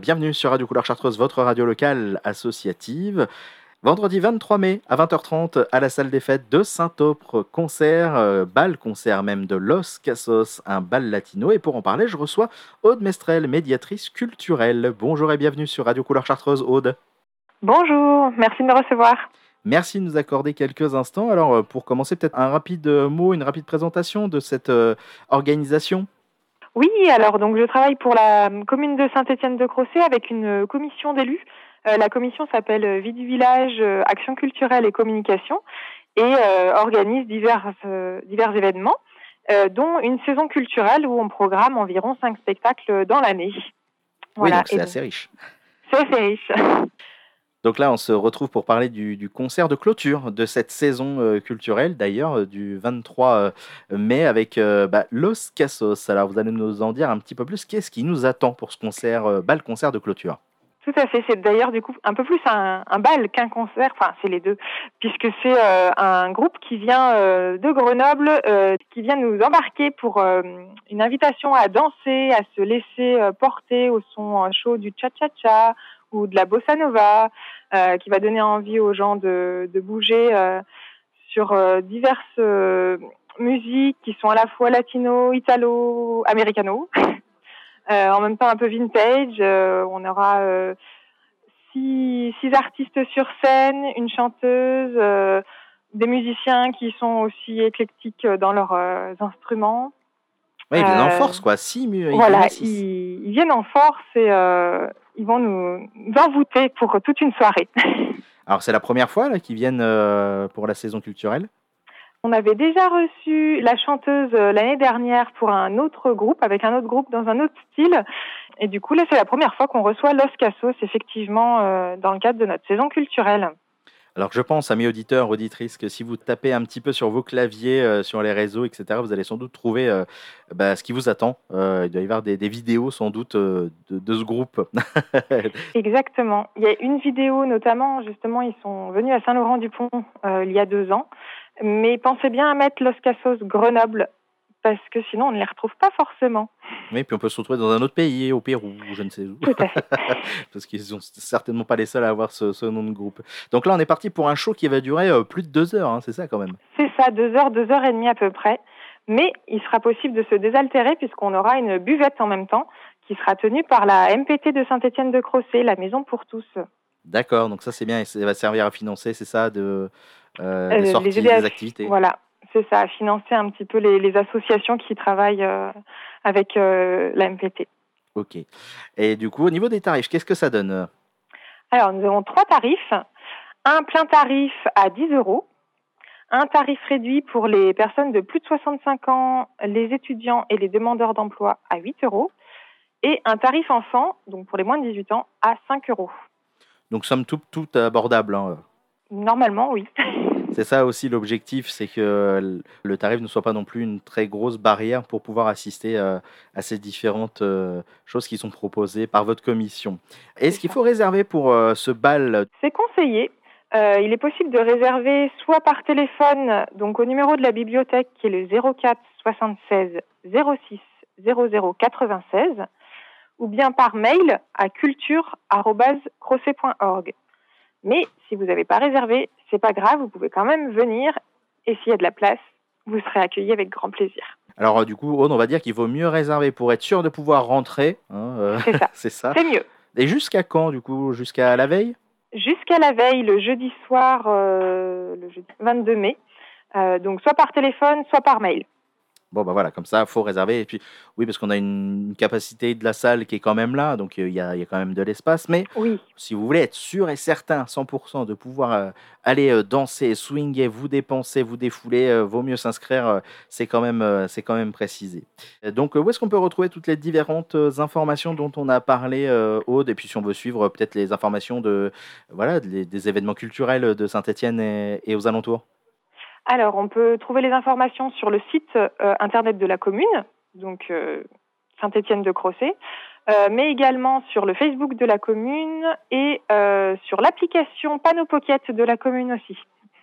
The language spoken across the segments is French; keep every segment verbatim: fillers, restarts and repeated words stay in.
Bienvenue sur Radio Couleur Chartreuse, votre radio locale associative. Vendredi vingt-trois mai à vingt heures trente à la salle des fêtes de Saint-Opre, concert, euh, bal concert même de Los Cassos, un bal latino. Et pour en parler, je reçois Aude Mestrel, médiatrice culturelle. Bonjour et bienvenue sur Radio Couleur Chartreuse, Aude. Bonjour, merci de me recevoir. Merci de nous accorder quelques instants. Alors, euh, pour commencer, peut-être un rapide euh, mot, une rapide présentation de cette euh, organisation. Oui, alors donc je travaille pour la commune de Saint-Étienne-de-Crossé avec une commission d'élus. Euh, la commission s'appelle Vie du village, euh, Action culturelle et communication et euh, organise divers, euh, divers événements, euh, dont une saison culturelle où on programme environ cinq spectacles dans l'année. Voilà. Oui, donc c'est et assez donc, riche. C'est assez riche. Donc là, on se retrouve pour parler du, du concert de clôture de cette saison euh, culturelle, d'ailleurs, euh, du vingt-trois mai avec euh, bah, Los Cassos. Alors, vous allez nous en dire un petit peu plus. Qu'est-ce qui nous attend pour ce concert, euh, bal concert de clôture? Tout à fait. C'est d'ailleurs du coup un peu plus un, un bal qu'un concert. Enfin, c'est les deux, puisque c'est euh, un groupe qui vient euh, de Grenoble, euh, qui vient nous embarquer pour euh, une invitation à danser, à se laisser euh, porter au son chaud du cha-cha-cha ou de la bossa nova, euh, qui va donner envie aux gens de, de bouger euh, sur euh, diverses euh, musiques qui sont à la fois latino, italo, americano. Euh, en même temps un peu vintage, euh, on aura euh, six, six artistes sur scène, une chanteuse, euh, des musiciens qui sont aussi éclectiques dans leurs euh, instruments. Oui, ils viennent euh, en force, quoi. Six, mu- voilà, six. Ils, ils viennent en force et euh, ils vont nous, nous envoûter pour toute une soirée. Alors, c'est la première fois là, qu'ils viennent euh, pour la saison culturelle? On avait déjà reçu la chanteuse l'année dernière pour un autre groupe, avec un autre groupe dans un autre style. Et du coup, là, c'est la première fois qu'on reçoit Los Cassos, effectivement, euh, dans le cadre de notre saison culturelle. Alors, je pense, amis auditeurs, auditrices, que si vous tapez un petit peu sur vos claviers, euh, sur les réseaux, et cetera, vous allez sans doute trouver euh, bah, ce qui vous attend. Euh, il doit y avoir des, des vidéos, sans doute, euh, de, de ce groupe. Exactement. Il y a une vidéo, notamment, justement, ils sont venus à Saint-Laurent-du-Pont euh, il y a deux ans. Mais pensez bien à mettre Los Cassos Grenoble, parce que sinon, on ne les retrouve pas forcément. Oui, puis on peut se retrouver dans un autre pays, au Pérou, je ne sais où. Tout à fait. Parce qu'ils sont certainement pas les seuls à avoir ce, ce nom de groupe. Donc là, on est parti pour un show qui va durer euh, plus de deux heures, hein, c'est ça quand même? C'est ça, deux heures, deux heures et demie à peu près. Mais il sera possible de se désaltérer puisqu'on aura une buvette en même temps qui sera tenue par la M P T de Saint-Étienne-de-Crossé, la Maison pour tous. D'accord, donc ça c'est bien, et ça va servir à financer, c'est ça, de, euh, des Euh, sorties, les aider à- des activités. Voilà, c'est ça, à financer un petit peu les, les associations qui travaillent euh, avec euh, la M P T. Ok. Et du coup, au niveau des tarifs, qu'est-ce que ça donne? Alors, nous avons trois tarifs. Un plein tarif à dix euros, un tarif réduit pour les personnes de plus de soixante-cinq ans, les étudiants et les demandeurs d'emploi à huit euros, et un tarif enfant, donc pour les moins de dix-huit ans, à cinq euros. Donc somme toute, tout abordable, hein. Normalement, oui. C'est ça aussi l'objectif, c'est que le tarif ne soit pas non plus une très grosse barrière pour pouvoir assister euh, à ces différentes euh, choses qui sont proposées par votre commission. Est-ce qu'il faut réserver pour euh, ce bal? C'est conseillé. Euh, il est possible de réserver soit par téléphone, donc au numéro de la bibliothèque qui est le zéro quatre soixante-seize zéro six zéro zéro quatre-vingt-seize, ou bien par mail à culture arobase crossé point org. Mais si vous n'avez pas réservé, c'est pas grave, vous pouvez quand même venir et s'il y a de la place, vous serez accueillis avec grand plaisir. Alors euh, du coup, Aude, on va dire qu'il vaut mieux réserver pour être sûr de pouvoir rentrer. Hein, euh, c'est ça. c'est ça. C'est mieux. Et jusqu'à quand du coup? Jusqu'à la veille? Jusqu'à la veille, le jeudi soir, euh, le jeudi vingt-deux mai. Euh, donc soit par téléphone, soit par mail. Bon, bah voilà, comme ça, il faut réserver. Et puis, oui, parce qu'on a une capacité de la salle qui est quand même là, donc il y, a, y a quand même de l'espace. Mais oui. Si vous voulez être sûr et certain, cent pour cent, de pouvoir euh, aller euh, danser, swinguer, vous dépenser, vous défouler, euh, vaut mieux s'inscrire, euh, c'est quand même, euh, c'est quand même précisé. Et donc, euh, où est-ce qu'on peut retrouver toutes les différentes euh, informations dont on a parlé, euh, Aude? Et puis, si on veut suivre euh, peut-être les informations de, voilà, des, des événements culturels de Saint-Étienne et, et aux alentours? Alors, on peut trouver les informations sur le site euh, internet de la commune, donc euh, Saint-Étienne-de-Crossé, euh, mais également sur le Facebook de la commune et euh, sur l'application Panneau Pocket de la commune aussi.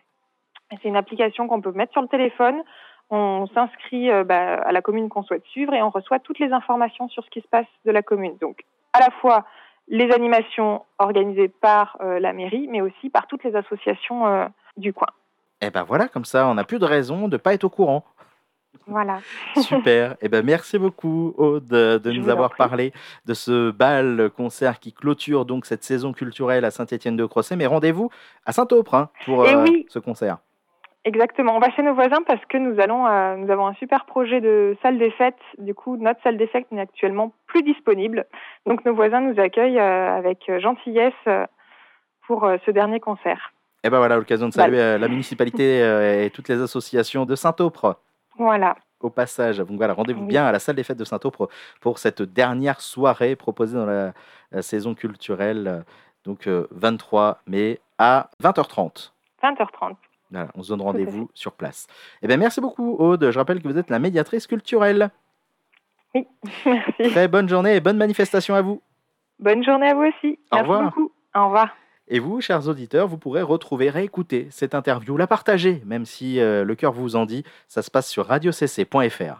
C'est une application qu'on peut mettre sur le téléphone. On s'inscrit euh, bah, à la commune qu'on souhaite suivre et on reçoit toutes les informations sur ce qui se passe de la commune. Donc, à la fois les animations organisées par euh, la mairie, mais aussi par toutes les associations euh, du coin. Et ben voilà, comme ça, on n'a plus de raison de ne pas être au courant. Voilà. Super. Et ben merci beaucoup, Aude, de Je nous vous en avoir prie. parlé de ce bal concert qui clôture donc cette saison culturelle à Saint-Étienne-de-Crossey. Mais rendez-vous à Saint-Aupre hein, pour Et euh, oui, ce concert. exactement. On va chez nos voisins parce que nous allons, euh, nous avons un super projet de salle des fêtes. Du coup, notre salle des fêtes n'est actuellement plus disponible. Donc, nos voisins nous accueillent euh, avec gentillesse euh, pour euh, ce dernier concert. Et ben voilà, l'occasion de Bal. saluer euh, la municipalité euh, et toutes les associations de Saint-Aupre. Voilà. Au passage, donc voilà, rendez-vous Oui. bien à la salle des fêtes de Saint-Aupre pour cette dernière soirée proposée dans la, la saison culturelle, euh, donc euh, vingt-trois mai à vingt heures trente. vingt heures trente. Voilà, on se donne Tout à fait. rendez-vous sur place. Eh bien, merci beaucoup, Aude. Je rappelle que vous êtes la médiatrice culturelle. Oui, merci. Très bonne journée et bonne manifestation à vous. Bonne journée à vous aussi. Au Merci revoir. beaucoup. Au revoir. Et vous, chers auditeurs, vous pourrez retrouver, réécouter cette interview, la partager, même si euh, le cœur vous en dit. Ça se passe sur radio c c point f r.